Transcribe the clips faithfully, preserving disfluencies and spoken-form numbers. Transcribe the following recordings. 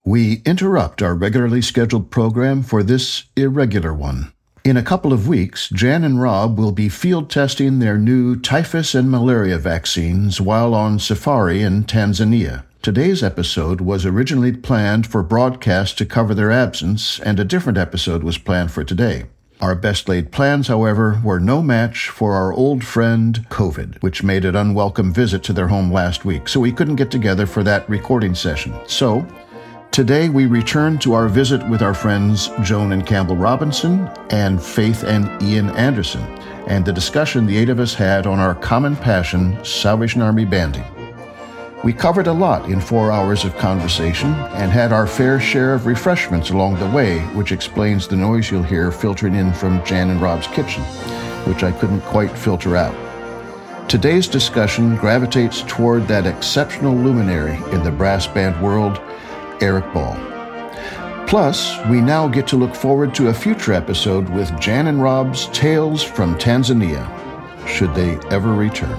We interrupt our regularly scheduled program for this irregular one. In a couple of weeks, Jan and Rob will be field testing their new typhus and malaria vaccines while on safari in Tanzania. Today's episode was originally planned for broadcast to cover their absence, and a different episode was planned for today. Our best laid plans, however, were no match for our old friend COVID, which made an unwelcome visit to their home last week, so we couldn't get together for that recording session. So, today we return to our visit with our friends Joan and Campbell Robinson and Faith and Ian Anderson, and the discussion the eight of us had on our common passion, Salvation Army banding. We covered a lot in four hours of conversation and had our fair share of refreshments along the way, which explains the noise you'll hear filtering in from Jan and Rob's kitchen, which I couldn't quite filter out. Today's discussion gravitates toward that exceptional luminary in the brass band world, Eric Ball. Plus, we now get to look forward to a future episode with Jan and Rob's Tales from Tanzania, should they ever return.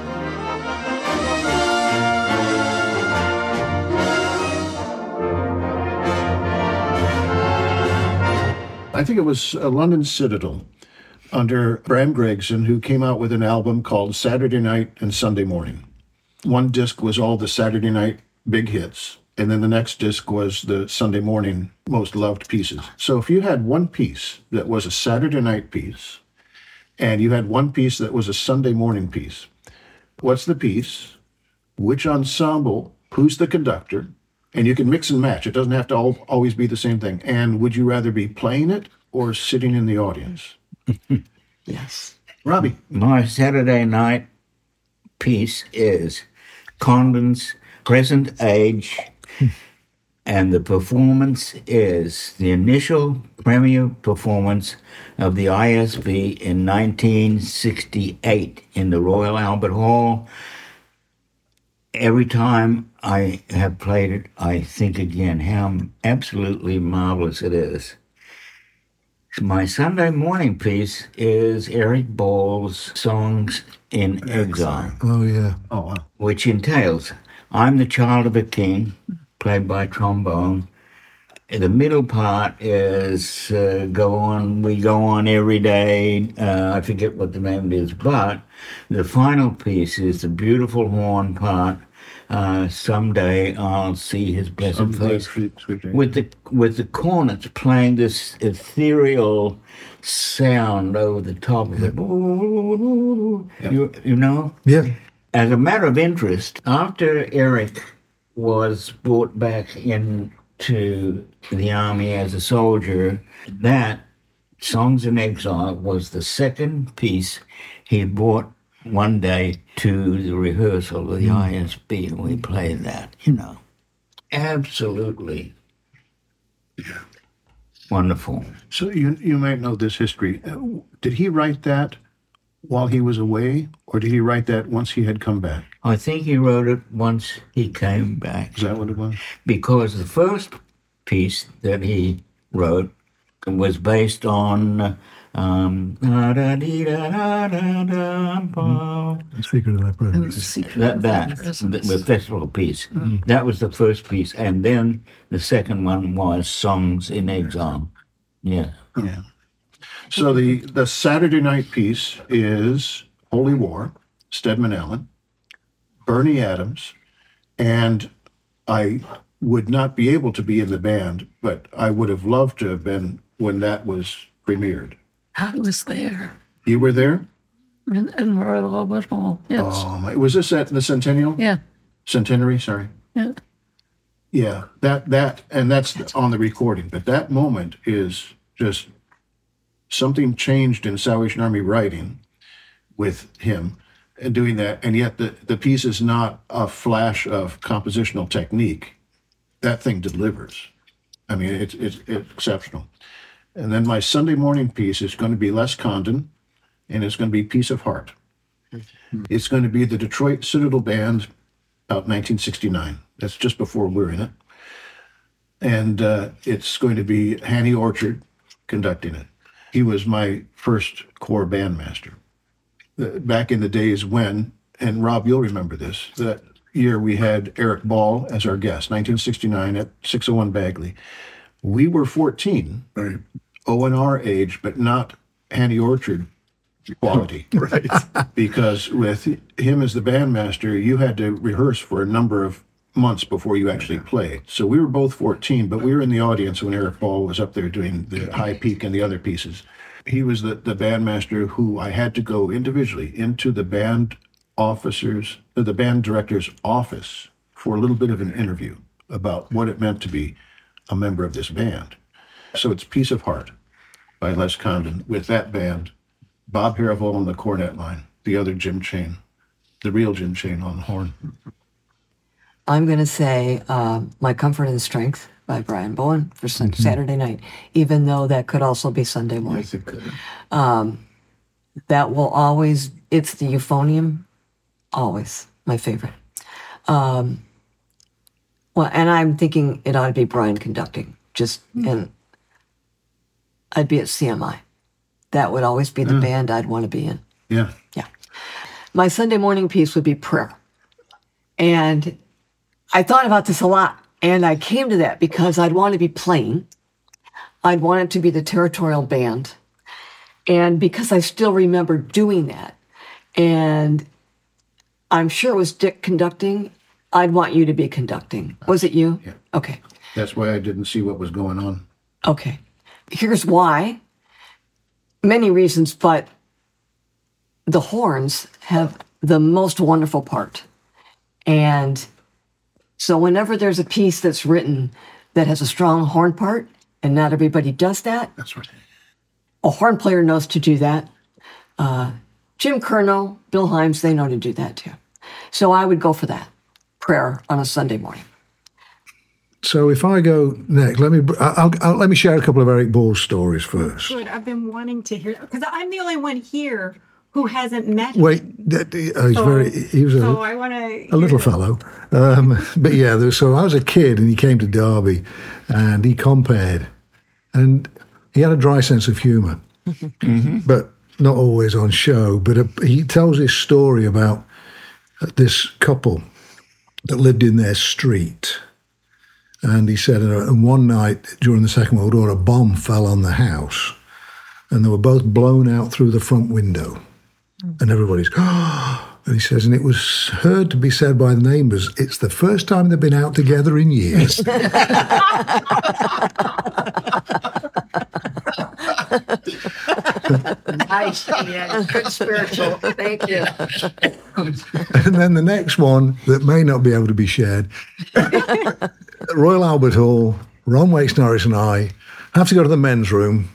I think it was uh, London Citadel under Bram Gregson, who came out with an album called Saturday Night and Sunday Morning. One disc was all the Saturday night big hits, and then the next disc was the Sunday morning most loved pieces. So if you had one piece that was a Saturday night piece, and you had one piece that was a Sunday morning piece, what's the piece? Which ensemble? Who's the conductor? And you can mix and match. It doesn't have to all, always be the same thing. And would you rather be playing it or sitting in the audience? Yes. Robbie. My Saturday night piece is Condon's Present Age, and the performance is the initial premiere performance of the I S B in nineteen sixty-eight in the Royal Albert Hall. Every time I have played it, I think again how absolutely marvelous it is. My Sunday morning piece is Eric Ball's Songs in Exile. Oh, yeah. Oh, wow. Which entails, I'm the child of a king, played by trombone. The middle part is uh, go on, we go on every day. Uh, I forget what the name is, but the final piece is the beautiful horn part. Uh, someday I'll see his blessed Someday, face. sweet, sweet dreams. With the with the cornets playing this ethereal sound over the top of it. Yeah. You you know. Yeah. As a matter of interest, after Eric was brought back into the army as a soldier, that Songs in Exile was the second piece he brought one day to the rehearsal of the I S B, and we played that, you know. Absolutely Yeah. wonderful. So you you might know this history. Uh, Did he write that while he was away, or did he write that once he had come back? I think he wrote it once he came back. Is that what it was? Because the first piece that he wrote was based on um, Secret of Thy Presence. that, that the, the festival piece. That was the first piece. And then the second one was Songs in Exile. Yeah. Yeah. So the, the Saturday night piece is Holy War, Stedman Allen, Bernie Adams, and I would not be able to be in the band, but I would have loved to have been when that was premiered. I was there You were there? in, in Royal Albert Hall. Yes. Oh, my. Was this at the Centennial? Yeah. Centenary, sorry. Yeah. Yeah, that, that, and that's on the recording, but that moment is just something changed in Salvation Army writing with him and doing that, and yet the, the piece is not a flash of compositional technique. That thing delivers. I mean, it's, it's, it's exceptional. And then my Sunday morning piece is going to be Les Condon, and it's going to be Piece of Heart. It's going to be the Detroit Citadel Band, about nineteen sixty-nine. That's just before we're in it. And uh, it's going to be Hanny Orchard conducting it. He was my first corps bandmaster. Uh, back in the days when, and Rob, you'll remember this, that year we had Eric Ball as our guest, nineteen sixty-nine at six oh one Bagley. We were fourteen, Right. O and R age, but not Handy Orchard quality. Right. Because with him as the bandmaster, you had to rehearse for a number of months before you actually played. So we were both fourteen, but we were in the audience when Eric Ball was up there doing the High Peak and the other pieces. He was the, the bandmaster who I had to go individually into the band officers, the band director's office for a little bit of an interview about what it meant to be a member of this band. So it's Piece of Heart by Les Condon with that band, Bob Harrell on the cornet line, the other Jim Chain, the real Jim Chain on the horn. I'm going to say uh, My Comfort and Strength by Brian Bowen for sun- mm-hmm. Saturday night, even though that could also be Sunday morning. Yes, it could. Um, that will always, it's the euphonium, always my favorite. Um, well, and I'm thinking it ought to be Brian conducting, just, mm-hmm. and I'd be at C M I. That would always be the mm. band I'd want to be in. Yeah. Yeah. My Sunday morning piece would be Prayer. And I thought about this a lot, and I came to that because I'd want to be playing. I'd want it to be the territorial band. And because I still remember doing that, and I'm sure it was Dick conducting, I'd want you to be conducting. Was it you? Yeah. Okay. That's why I didn't see what was going on. Okay. Here's why. Many reasons, but the horns have the most wonderful part. And so whenever there's a piece that's written that has a strong horn part, and not everybody does that, that's right. A horn player knows to do that. Uh, Jim Curnow, Bill Himes, they know to do that too. So I would go for that. Prayer on a Sunday morning. So if I go next, let me I'll, I'll, let me share a couple of Eric Ball's stories first. Good. I've been wanting to hear, because I'm the only one here who hasn't met him. Wait, that, uh, he's so, very he was a, so I want to a little fellow, um, but yeah. There, so I was a kid and he came to Derby, and he compared, and he had a dry sense of humour, mm-hmm. but not always on show. But a, he tells this story about this couple that lived in their street. And he said, and one night during the Second World War, a bomb fell on the house, and they were both blown out through the front window. And everybody's, oh, and he says, and it was heard to be said by the neighbours, it's the first time they've been out together in years. Nice, yeah, good spiritual. Thank you. And then the next one that may not be able to be shared. Royal Albert Hall, Ron Waits Norris and I have to go to the men's room.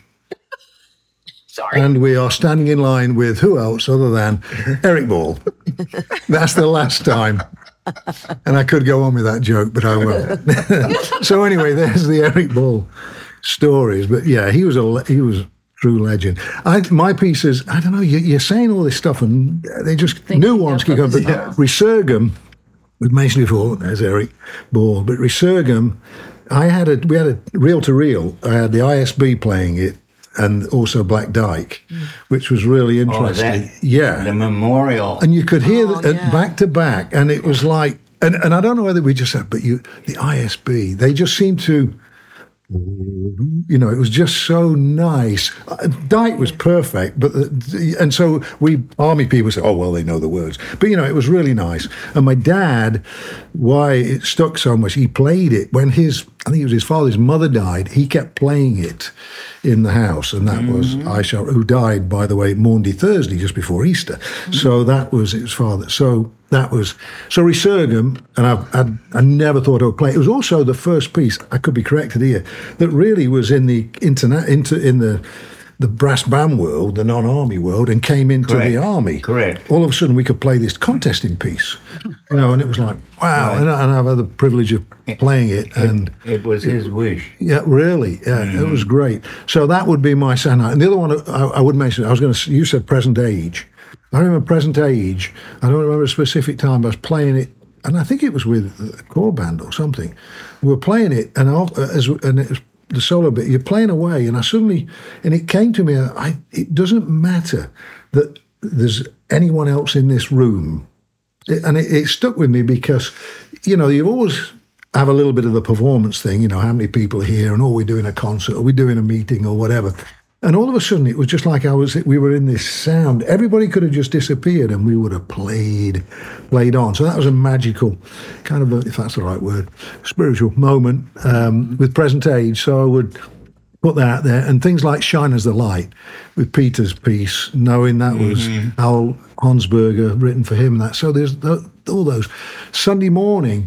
Sorry. And we are standing in line with who else other than Eric Ball. That's the last time. And I could go on with that joke, but I won't. So anyway, there's the Eric Ball stories. But yeah, he was a he was a true legend. I, my pieces, I don't know, you, you're saying all this stuff and they just, Thinking new ones keep going. But yeah. Resurgam, we've mentioned before, there's Eric Ball, but Resurgam, I had a, we had a reel to reel. I had the I S B playing it, and also Black Dyke, mm. which was really interesting. Oh, that, yeah. The memorial. And you could hear oh, it yeah. back to back, and it was like, and, and I don't know whether we just said, but you, the I S B, they just seemed to, you know, it was just so nice. Dyke was perfect, but the, and so we army people say, oh well, they know the words, but you know, it was really nice. And my dad, why it stuck so much, he played it when his, I think it was his father's mother died. He kept playing it in the house, and that mm-hmm. was Aisha, who died, by the way, Maundy Thursday, just before Easter. Mm-hmm. So that was his father. So that was so Resurgam, and I, I I never thought I would play. It was also the first piece, I could be corrected here, that really was in the internet, into in the the brass band world, the non-army world, and came into Correct. the army. Correct. All of a sudden, we could play this contesting piece, you know, and it was like, wow. Right. And, I, and I've had the privilege of playing it, and It, it was his wish. yeah, really, yeah, mm-hmm. it was great. So that would be my Saturday. And the other one I, I would mention, I was going to, you said Present Age. I remember Present Age. I don't remember a specific time, but I was playing it, and I think it was with a choir band or something. We were playing it, and, I, as, and it was the solo bit, you're playing away, and I suddenly, and it came to me, I, it doesn't matter that there's anyone else in this room and it, it stuck with me because, you know, you always have a little bit of the performance thing, you know, how many people are here, and oh, we're doing a concert, or we're doing a meeting, or whatever. And all of a sudden, it was just like I was. We were in this sound. Everybody could have just disappeared, and we would have played, played on. So that was a magical, kind of, a, if that's the right word, spiritual moment um, with Present Age. So I would put that out there, and things like "Shine as the Light" with Peter's piece, knowing that mm-hmm. was Al Hansberger written for him. That so there's the, all those Sunday morning.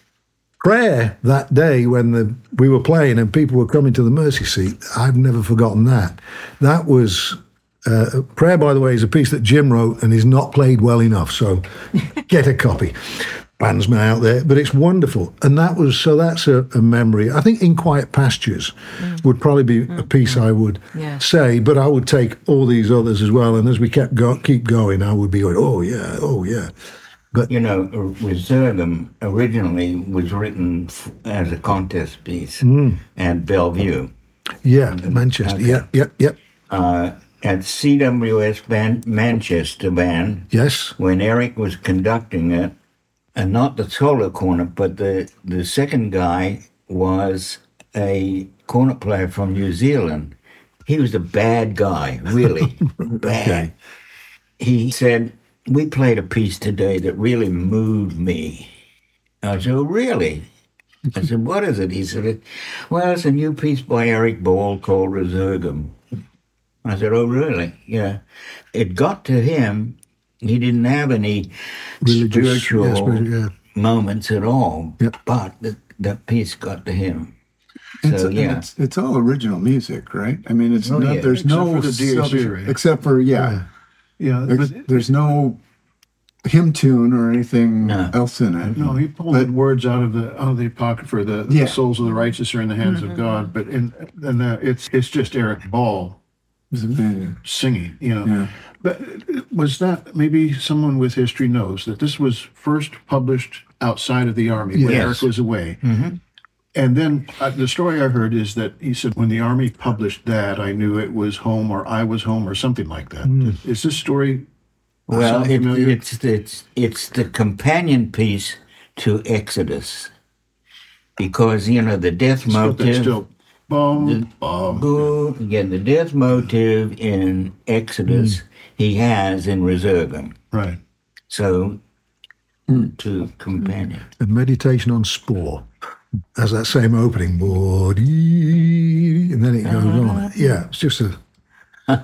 Prayer that day when the, we were playing and people were coming to the mercy seat, I've never forgotten that. That was, uh, Prayer, by the way, is a piece that Jim wrote and is not played well enough, so get a copy. Bandsman out there, but it's wonderful. And that was, so that's a, a memory. I think In Quiet Pastures mm. would probably be mm. a piece mm. I would yeah. say, but I would take all these others as well. And as we kept go, keep going, I would be going, oh yeah, oh yeah. But you know, Resurgam originally was written f- as a contest piece mm. at Bellevue. Yeah, and, Manchester. Okay. Yep, yep, yep. Uh, at C W S band, Manchester band. Yes. When Eric was conducting it, and not the solo cornet, but the the second guy was a cornet player from New Zealand. He was a bad guy, really bad. Okay. He said, we played a piece today that really moved me. I said, oh, really? I said, what is it? He said, well, it's a new piece by Eric Ball called Resurgam. I said, oh, really? Yeah. It got to him. He didn't have any Religious, spiritual yeah, spiritual yeah. moments at all, yep. but the, that piece got to him. It's, so, yeah. It's, it's all original music, right? I mean, it's oh, not, yeah. there's except no... For the D H C, right? Except for, yeah. yeah. Yeah, there's, there's no hymn tune or anything no. else in it. No, he pulled but, words out of the out of the Apocrypha. The, yeah. the souls of the righteous are in the hands mm-hmm. of God. But in and uh, it's it's just Eric Ball singing. You know, yeah. But was that maybe someone with history knows that this was first published outside of the army when yes. Eric was away. Mm-hmm. And then uh, the story I heard is that he said, when the army published that, I knew it was home or I was home or something like that. Mm. Is this story well, it, it's, it's, it's the companion piece to Exodus. Because, you know, the death still, motive... Still, boom, the, boom. boom, again, the death motive in Exodus, mm. he has in Resurgam. Right. So, mm. to companion. A meditation on spore. Has that same opening, body, and then it goes uh, on. Yeah, it's just a. I,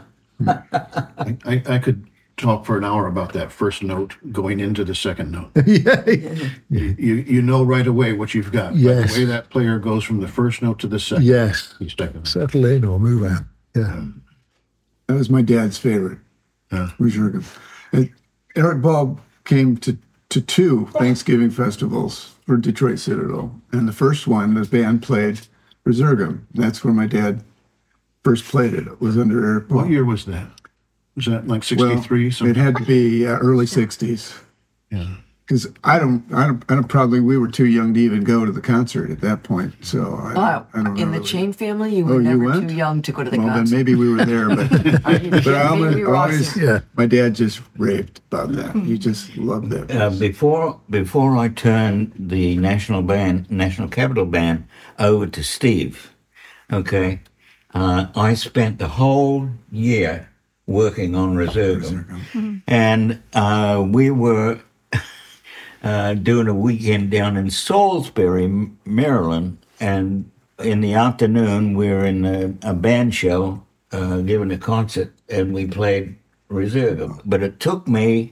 I, I could talk for an hour about that first note going into the second note. yeah. You, you you know right away what you've got. Yes. By the way that player goes from the first note to the second. Yes. He's taking it. Settle in or move out. Yeah. That was my dad's favorite. Yeah. Resurgam. Eric Ball came to, to two Thanksgiving festivals for Detroit Citadel. And the first one, the band played Resurgam. That's where my dad first played it. It was under Eric Ball. What year was that? Was that like sixty-three? Well, it had to be uh, early sixties. Yeah. Because I don't, I don't, I don't probably, we were too young to even go to the concert at that point. So I, oh, I don't know. In the really. Chain family, you were oh, never you went? too young to go to the well, concert. Well, then maybe we were there, but, but I always, we were always awesome. yeah. my dad just raved about that. He just loved that. Uh, before before I turned the national band, National Capital Band, over to Steve, okay, uh, I spent the whole year working on Resurgam, mm-hmm. and uh, we were uh, doing a weekend down in Salisbury, Maryland, and in the afternoon we were in a, a band show, uh, giving a concert, and we played Resurgam. But it took me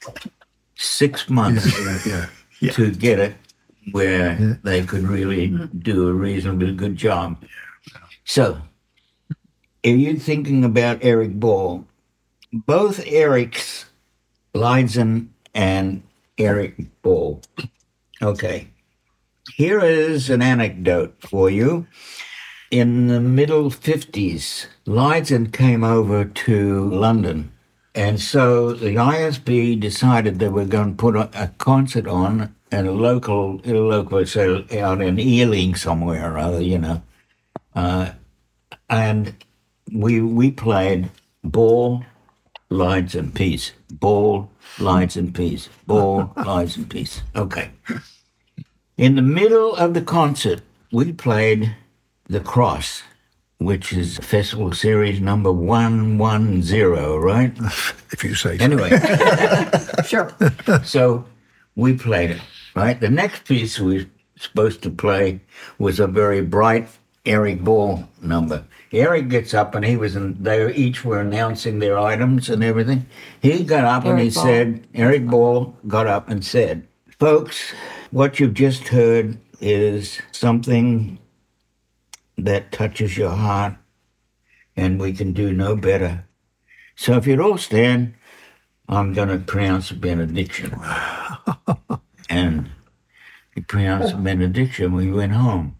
six months yeah, yeah, yeah. to get it where yeah. they could really do a reasonably good job. So, if you're thinking about Eric Ball, both Erics, Leidson and Eric Ball. Okay. Here is an anecdote for you. In the middle fifties, Leidson came over to London. And so the I S B decided they were going to put a, a concert on at a local, a local, so out in Ealing somewhere or other, you know. Uh, and we we played Ball, lies and peace. Ball, lies and peace. Ball, lies and peace. Okay. In the middle of the concert, we played The Cross, which is festival series number one one zero, right? If you say so. Anyway, Sure. so we played it, right? The next piece we were supposed to play was a very bright Eric Ball number. Eric gets up and he was in, they each were announcing their items and everything. He got up and Eric he Ball. said, Eric Ball got up and said, folks, what you've just heard is something that touches your heart and we can do no better. So if you'd all stand, I'm going to pronounce a benediction. And he pronounced a benediction. We went home.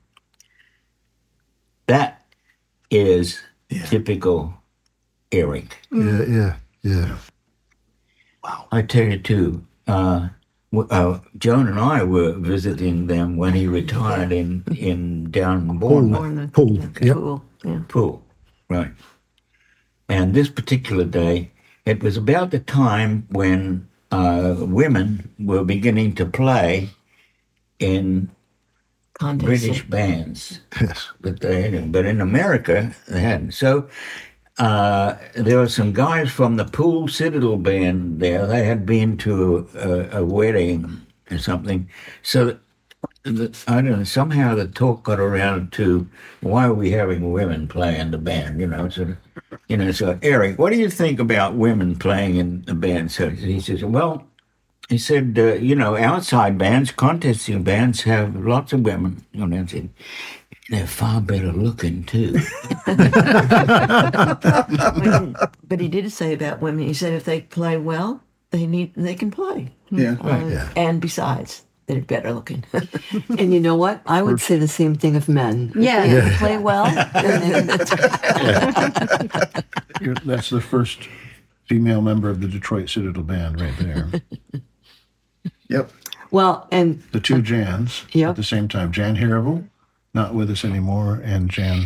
That is typical Eric. Yeah, yeah, yeah. I tell you too, uh, w- uh, Joan and I were visiting them when he retired in, in down in Bournemouth. Paul. Yep. Cool. Yeah. Pool, right. And this particular day, it was about the time when uh, women were beginning to play in Contest. British bands. Yes. But they hadn't. But in America, they hadn't. So uh, there were some guys from the Pool Citadel band there. They had been to a, a wedding or something. So the, I don't know. Somehow the talk got around to why are we having women play in the band? You know, so you know. So Eric, what do you think about women playing in the band? So he says, well. He said, uh, you know, outside bands, contesting bands have lots of women. You know, and said, they're far better looking, too. But he did say about women. He said if they play well, they need they can play. Yeah. Uh, Yeah. And besides, they're better looking. And you know what? I would say the same thing of men. Yeah. If they play well. then they- You're- That's the first female member of the Detroit Citadel Band right there. Yep. well, and The two Jans Yep. at the same time. Jan Harivel, not with us anymore, and Jan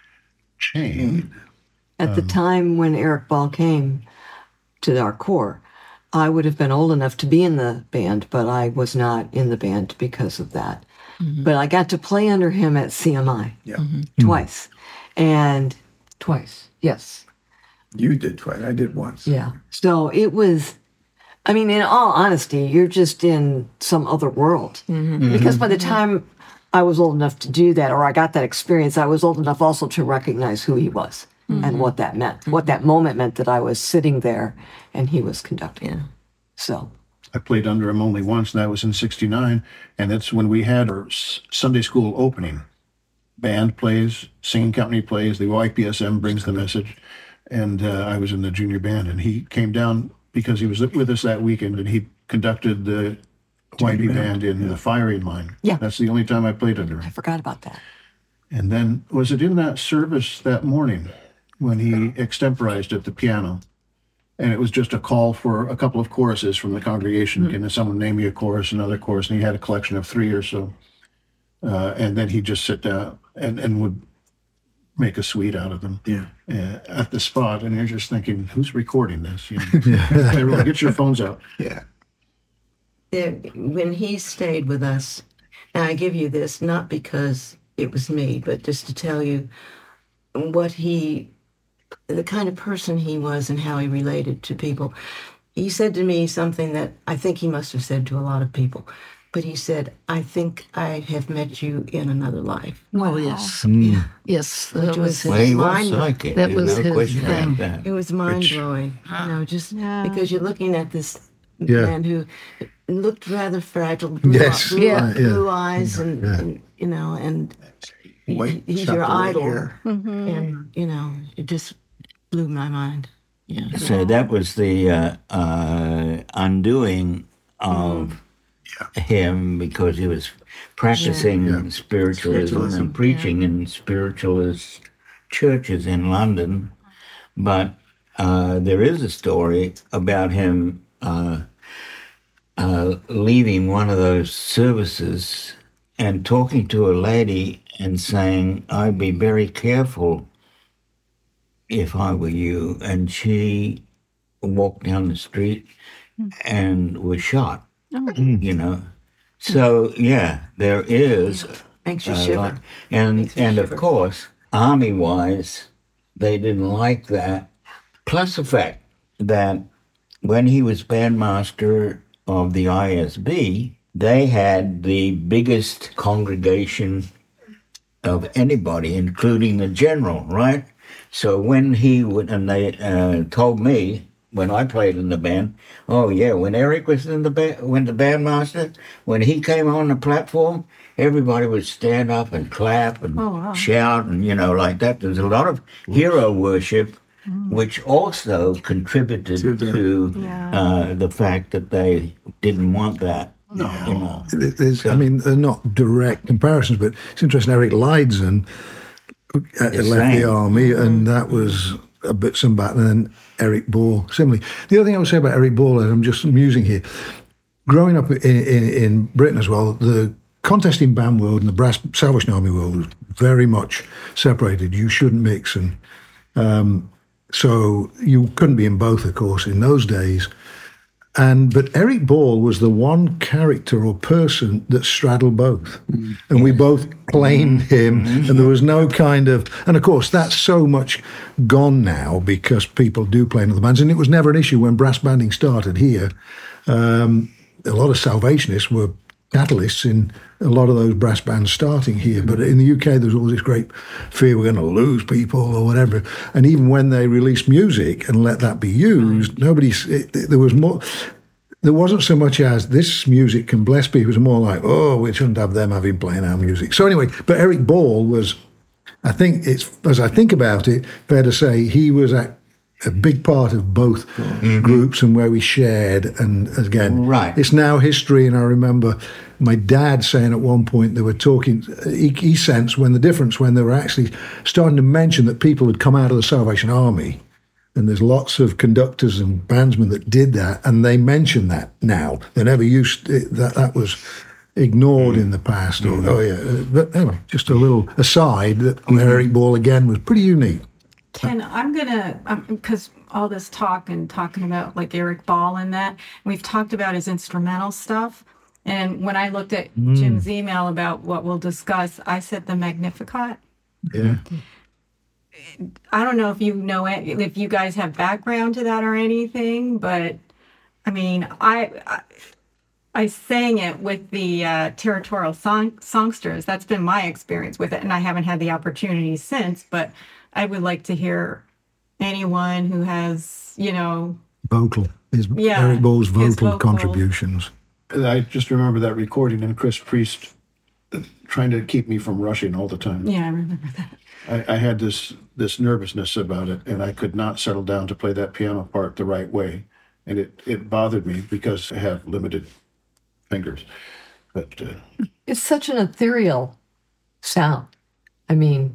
Chain. at the time when Eric Ball came to our corps, I would have been old enough to be in the band, but I was not in the band because of that. But I got to play under him at C M I Yeah. twice. And twice, yes. You did twice. I did once. Yeah. So it was, I mean, in all honesty, you're just in some other world. Because by the time I was old enough to do that, or I got that experience, I was old enough also to recognize who he was and what that meant, what that moment meant that I was sitting there and he was conducting. Yeah. So, I played under him only once, and that was in sixty-nine. And that's when we had our S- Sunday school opening. Band plays, singing company plays, the Y P S M brings the message. And uh, I was in the junior band, and he came down because he was with us that weekend, and he conducted the Y P band in the firing line. Yeah. That's the only time I played under I him. forgot about that. And then, was it in that service that morning when he extemporized at the piano? And it was just a call for a couple of choruses from the congregation. Can someone name me a chorus, another chorus? And he had a collection of three or so. Uh, and then he'd just sit down and, and would make a suite out of them Yeah. uh, at the spot. And you're just thinking, who's recording this? You know? Everyone, get your phones out. Yeah. There, when he stayed with us, and I give you this not because it was me, but just to tell you what he, the kind of person he was and how he related to people. He said to me something that I think he must have said to a lot of people, but he said, I think I have met you in another life. Oh, yes. Yes, that Which was was- his. Well, he was Mine- psychic. that There's was no his question thing. about that. It was mind blowing, you know, just because you're looking at this Yeah. man who looked rather fragile, blue, Yes. blue, Yeah. blue Yeah. eyes, and, and you know, and White he's your chocolate idol, hair. and you know, it just blew my mind. Yeah. So that was the uh, uh, undoing of him because he was practicing spiritualism and preaching in spiritualist churches in London. But uh, there is a story about him uh, uh, leaving one of those services and talking to a lady and saying, I'd be very careful if I were you. And she walked down the street and was shot. You know, so yeah, there is. Makes you a shiver. lot. And Makes me and of shiver. course, army wise, they didn't like that. Plus the fact that when he was bandmaster of the I S B, they had the biggest congregation of anybody, including the general, right? So when he would, and they uh, told me when I played in the band, oh yeah, when Eric was in the band, when the bandmaster, when he came on the platform, everybody would stand up and clap and Oh, wow. shout and you know like that. There's a lot of hero worship, which also contributed To the- to Yeah. uh, the fact that they didn't want that. No. You know. There's, I mean, they're not direct comparisons, but it's interesting. Eric Leidson uh, left the same. army, and that was a bit some back. And then Eric Ball, similarly. The other thing I would say about Eric Ball, and I'm just musing here, growing up in, in, in Britain as well, the contesting band world and the brass Salvation Army world was very much separated. You shouldn't mix, and um, so you couldn't be in both, of course, in those days. And but Eric Ball was the one character or person that straddled both, and we both claimed him. And there was no kind of, and of course that's so much gone now because people do play in other bands, and it was never an issue when brass banding started here. Um, a lot of Salvationists were catalysts in a lot of those brass bands starting here. But in the U K, there's always this great fear we're going to lose people or whatever. And even when they released music and let that be used, nobody, it, there was more, there wasn't so much as this music can bless people. It was more like, oh, we shouldn't have them having playing our music. So anyway, but Eric Ball was, I think it's, as I think about it, fair to say he was a, a big part of both groups and where we shared. And again, Right. it's now history. And I remember my dad saying at one point they were talking, he, he sensed when the difference when they were actually starting to mention that people had come out of the Salvation Army. And there's lots of conductors and bandsmen that did that, and they mention that now. They never used it, that. That was ignored in the past. Or, oh yeah, but anyway, just a little aside that Eric Ball again was pretty unique. Ken, I'm gonna because all this talk and talking about like Eric Ball and that we've talked about his instrumental stuff. And when I looked at Jim's email about what we'll discuss, I said the Magnificat. Yeah. I don't know if you know it, if you guys have background to that or anything, but I mean, I I, I sang it with the uh, territorial song, songsters. That's been my experience with it, and I haven't had the opportunity since. But I would like to hear anyone who has, you know, Vocal. His, Yeah, Eric Ball's his vocal vocals. contributions. I just remember that recording and Chris Priest uh, trying to keep me from rushing all the time. yeah, I remember that. I, I had this this nervousness about it, and I could not settle down to play that piano part the right way, and it, it bothered me because I have limited fingers. But uh, It's such an ethereal sound. I mean,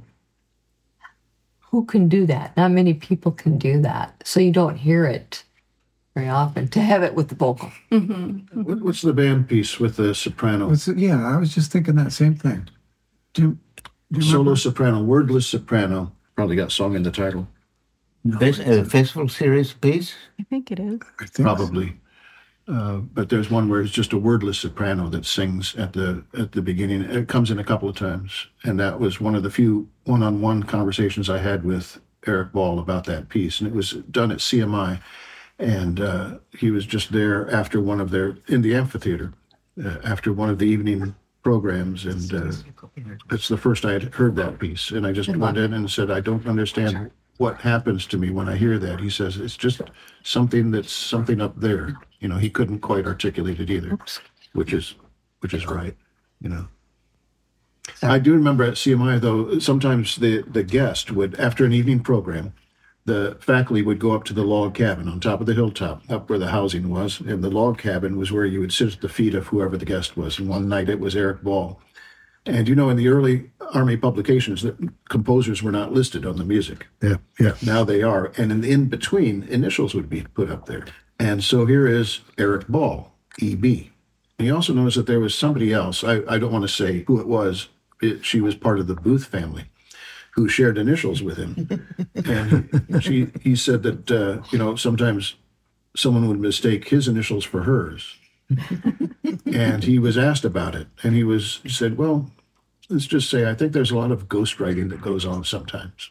who can do that? Not many people can do that. So you don't hear it very often. To have it with the vocal. what, what's the band piece with the soprano? Was it- yeah, I was just thinking that same thing. Do you, do you Solo remember? soprano, wordless soprano. Probably got song in the title. No, This uh, festival series piece. I think it is. I think Probably. Uh, but there's one where it's just a wordless soprano that sings at the at the beginning. It comes in a couple of times, and that was one of the few one-on-one conversations I had with Eric Ball about that piece, and it was done at C M I, and uh, he was just there after one of their in the amphitheater uh, after one of the evening programs, and uh, it's the first I had heard that piece, and I just went in and said, I don't understand what happens to me when I hear that. He says it's just something that's something up there. You know, he couldn't quite articulate it either, which is which is right. You know, I do remember at C M I though, sometimes the the guest would, after an evening program, the faculty would go up to the log cabin on top of the hilltop, up where the housing was, and the log cabin was where you would sit at the feet of whoever the guest was. And one night it was Eric Ball. And you know, in the early Army publications, the composers were not listed on the music. Yeah, yeah. Now they are. And in, in between, initials would be put up there. And so here is Eric Ball, E B. And you also notice that there was somebody else, I, I don't want to say who it was, it, she was part of the Booth family, who shared initials with him. And he, she, he said that, uh, you know, sometimes someone would mistake his initials for hers. And he was asked about it, and he was he said, well, let's just say I think there's a lot of ghostwriting that goes on sometimes.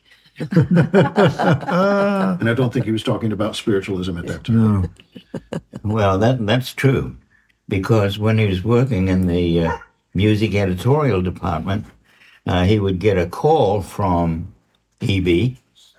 And I don't think he was talking about spiritualism at that time. No. Well, that that's true, because when he was working in the uh, music editorial department, uh, he would get a call from E B,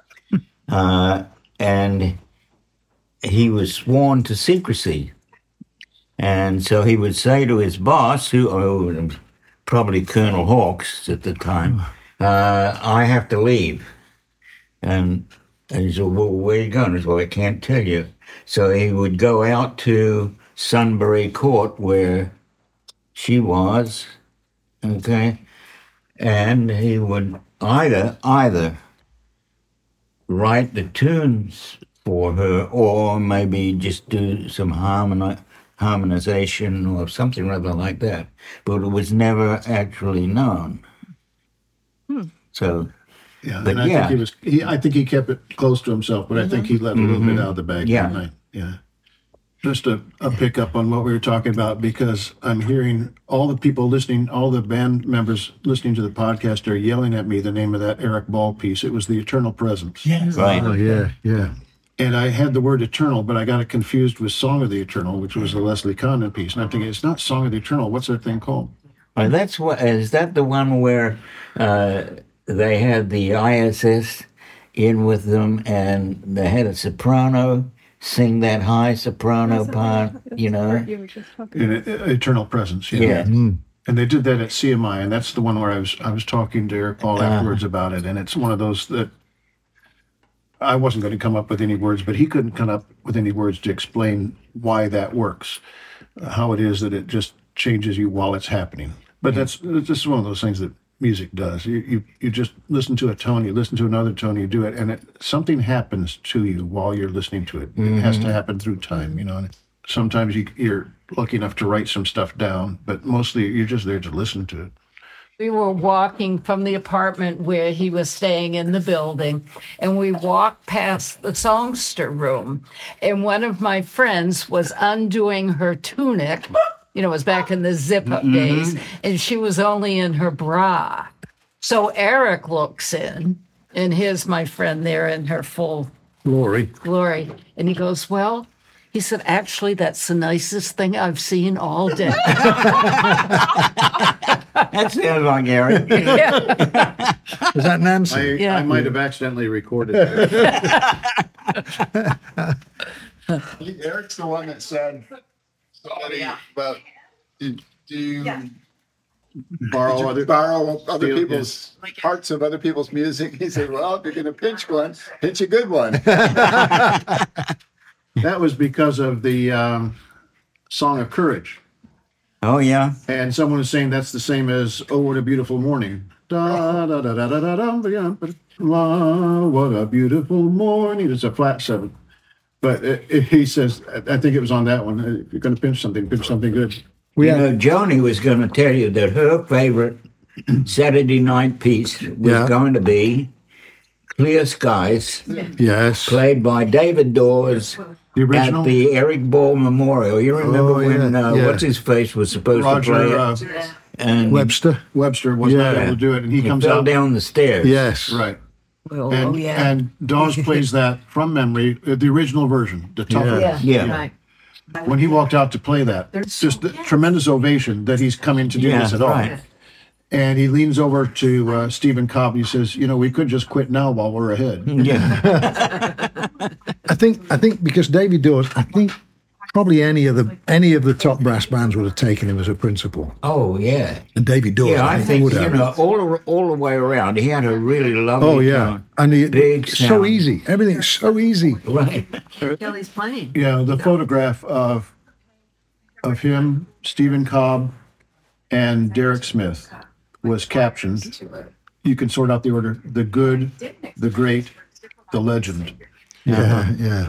uh, and he was sworn to secrecy. And so he would say to his boss, who oh, probably Colonel Hawks at the time, uh, I have to leave. And, and he said, well, where are you going? He said, well, I can't tell you. So he would go out to Sunbury Court where she was, okay, and he would either, either write the tunes for her or maybe just do some harmoni- harmonization or something rather like that. But it was never actually known. Hmm. So, Yeah, but and I yeah. think he was. He, I think he kept it close to himself, but I think he let a little bit out of the bag. Yeah. that night. yeah. Just a, a pickup on what we were talking about, because I'm hearing all the people listening, all the band members listening to the podcast are yelling at me the name of that Eric Ball piece. It was The Eternal Presence. Yes. Right. Oh, yeah, yeah. And I had the word eternal, but I got it confused with Song of the Eternal, which was the Leslie Condon piece. And I'm thinking, it's not Song of the Eternal. What's that thing called? Well, that's what is that the one where uh, they had the I S S in with them, and they had a soprano sing that high soprano part, you know. In uh, Eternal Presence. Yeah. Yeah. Mm. And they did that at C M I, and that's the one where I was I was talking to Eric Paul afterwards about it, and it's one of those that I wasn't going to come up with any words, but he couldn't come up with any words to explain why that works, uh, how it is that it just changes you while it's happening. But that's it's just one of those things that music does. You you you just listen to a tone, you listen to another tone, you do it, and it, something happens to you while you're listening to it. It has to happen through time, you know. And sometimes you, you're lucky enough to write some stuff down, but mostly you're just there to listen to it. We were walking from the apartment where he was staying in the building, and we walked past the songster room, and one of my friends was undoing her tunic. You know, it was back in the zip-up days, and she was only in her bra. So Eric looks in, and here's my friend there in her full Glory. glory, and he goes, well, he said, actually, that's the nicest thing I've seen all day. That sounds like Eric. Yeah. Was that Nancy? I, Yeah. I might have accidentally recorded that. Eric's the one that said somebody about do you Borrow Did you other borrow other Steal- people's parts of other people's music? He said, well, if you're going to pinch one, pinch a good one. That was because of the um, Song of Courage. Oh, yeah. And someone was saying that's the same as "Oh, What a Beautiful Morning." Da, da, da, da, da, da, da, da, da, la, what a beautiful morning. It's a flat seventh. But it, it, he says, I think it was on that one. If you're going to pinch something, pinch something good. We You had, know, Joni was going to tell you that her favorite Saturday night piece was Yeah. going to be Clear Skies, yes. played by David Dawes The original? at the Eric Ball Memorial. You remember Oh, when yeah, uh, yeah. what's his face was supposed to play Roger it, uh, and Webster. Webster was not Yeah. able to do it, and he, he comes fell out. down the stairs. Yes. Right. Well, And, oh, yeah. and Dawes plays that from memory, uh, the original version, the tougher. Yeah. Yeah. Right. When he walked out to play that, it's just a tremendous ovation that he's coming to do Yeah, this at all. right. And he leans over to uh, Stephen Cobb and he says, you know, we could just quit now while we're ahead. Yeah. I think I think because David Dawes, I think probably any of the any of the top brass bands would have taken him as a principal. Oh, yeah. And David Dawes, Yeah, I think, would you have. know, all, all the way around, he had a really lovely Oh yeah, tone. and he, Big so sound. easy. Everything's so easy. Right. Kelly's playing. Yeah, the photograph of of him, Stephen Cobb, and Derek Smith was captioned. You can sort out the order: the good, the great, the legend. Yeah, yeah,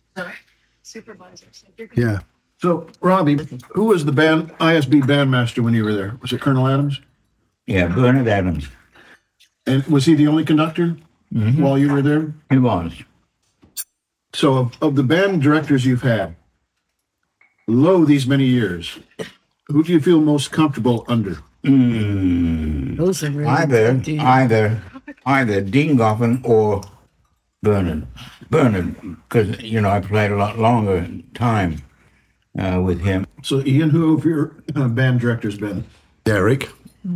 yeah. So, Robbie, who was the band I S B bandmaster when you were there? Was it Colonel Adams? Yeah, Bernard Adams. And was he the only conductor while you were there? He was. So of, of the band directors you've had, lo these many years, who do you feel most comfortable under? Mm, Those are really either, good deals. either, either Dean Goffin or Bernard. Bernard, because, you know, I played a lot longer time uh, with him. So Ian, who have your uh, band directors been? Derek,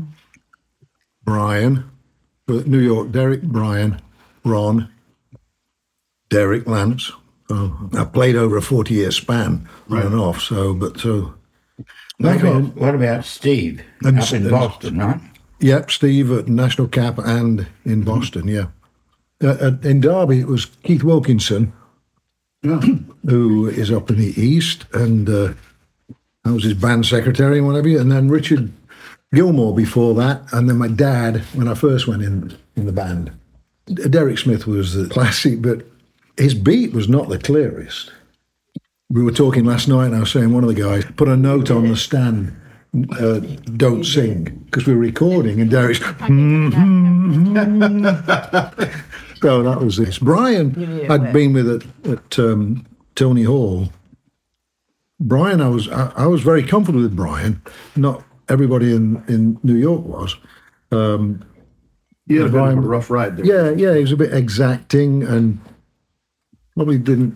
Brian, but New York, Derek, Brian, Ron, Derek, Lance. So I played over a forty-year span, on and off. So, but so. What I mean, about, what about Steve And up in S- Boston, huh? Yep, Steve at National Cap and in Boston, yeah. Uh, uh, in Derby, it was Keith Wilkinson, who is up in the East, and uh, I was his band secretary and whatever, and then Richard Gilmore before that, and then my dad when I first went in in the band. D- Derek Smith was the classic, but his beat was not the clearest. We were talking last night, and I was saying one of the guys put a note on the stand, uh, don't sing, because we were recording, and Derek's, so that was this. Brian, I'd been with at, at um, Tony Hall. Brian, I was I, I was very comfortable with Brian. Not everybody in, in New York was. Um, You had a bit Brian- of a rough ride there. yeah, yeah, he was a bit exacting and probably didn't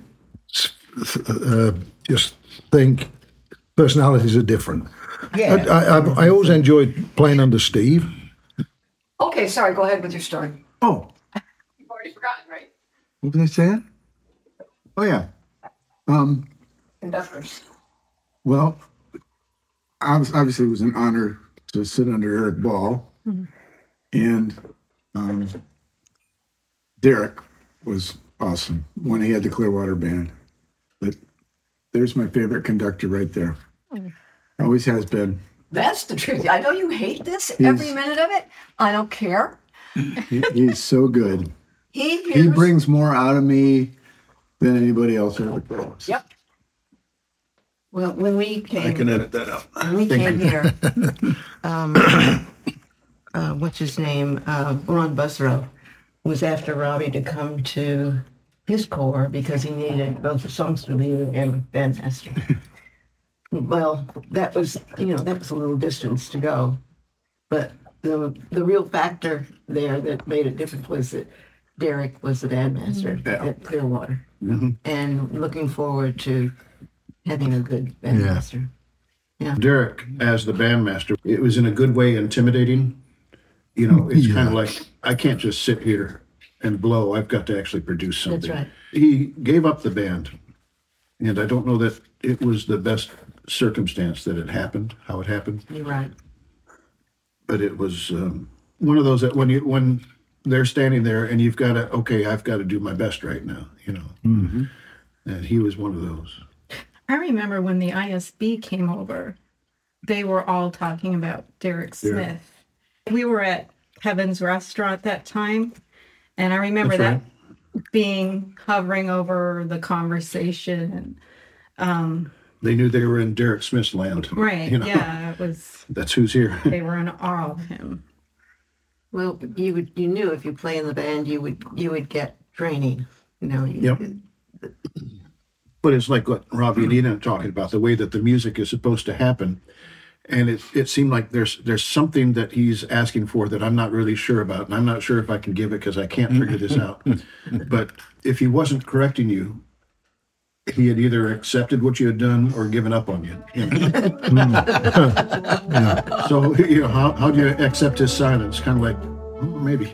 uh, just think personalities are different. Yeah. I, I, I always enjoyed playing under Steve. Okay, sorry, go ahead with your story. Oh, You've already forgotten, right? what was I saying? Oh, yeah. Um, Conductors. well, obvi- obviously it was an honor to sit under Eric Ball. And um, Derek was awesome when he had the Clearwater Band. But there's my favorite conductor right there. Always has been. That's the truth. I know you hate this He's- every minute of it. I don't care. He, he's so good. He He hears- brings more out of me than anybody else ever could. Yep. Well, when we I came, can edit that out. when we came here, um, uh, what's his name? Uh, Ron Busrow was after Robbie to come to his corps because he needed both a songster leader and a bandmaster. Well, that was, you know, that was a little distance to go. But the the real factor there that made a difference was that Derek was the bandmaster Yeah. at Clearwater. And looking forward to having a good bandmaster. Derek, as the bandmaster, it was in a good way intimidating. You know, it's kind of like, I can't just sit here and blow. I've got to actually produce something. That's right. He gave up the band. And I don't know that it was the best circumstance that it happened, how it happened. You're right. But it was um, one of those that when you when they're standing there and you've got to, okay, I've got to do my best right now, you know. Mm-hmm. And he was one of those. I remember when the I S B came over, they were all talking about Derek Smith. We were at Heaven's Restaurant that time, and I remember That's that being hovering over the conversation. And They knew they were in Derek Smith's land. right, you know? yeah, it was. That's who's here. They were in awe of him. Well, you would you knew if you play in the band, you would you would get training. You know. You, Yep. But it's like what Robbie and Ina are talking about, the way that the music is supposed to happen. And it it seemed like there's there's something that he's asking for that I'm not really sure about. And I'm not sure if I can give it because I can't figure this out. But if he wasn't correcting you, he had either accepted what you had done or given up on you. you know? So, you know, how, how do you accept his silence? Kind of like, oh, maybe.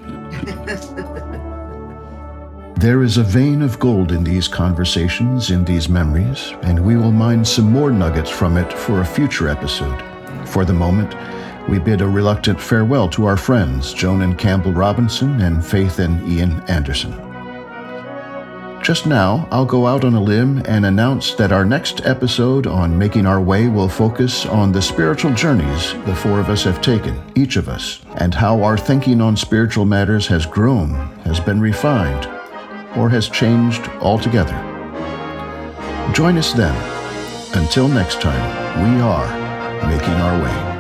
There is a vein of gold in these conversations, in these memories, and we will mine some more nuggets from it for a future episode. For the moment, we bid a reluctant farewell to our friends, Joan and Campbell Robinson and Faith and Ian Anderson. Just now, I'll go out on a limb and announce that our next episode on Making Our Way will focus on the spiritual journeys the four of us have taken, each of us, and how our thinking on spiritual matters has grown, has been refined, or has changed altogether. Join us then. Until next time, we are Making Our Way.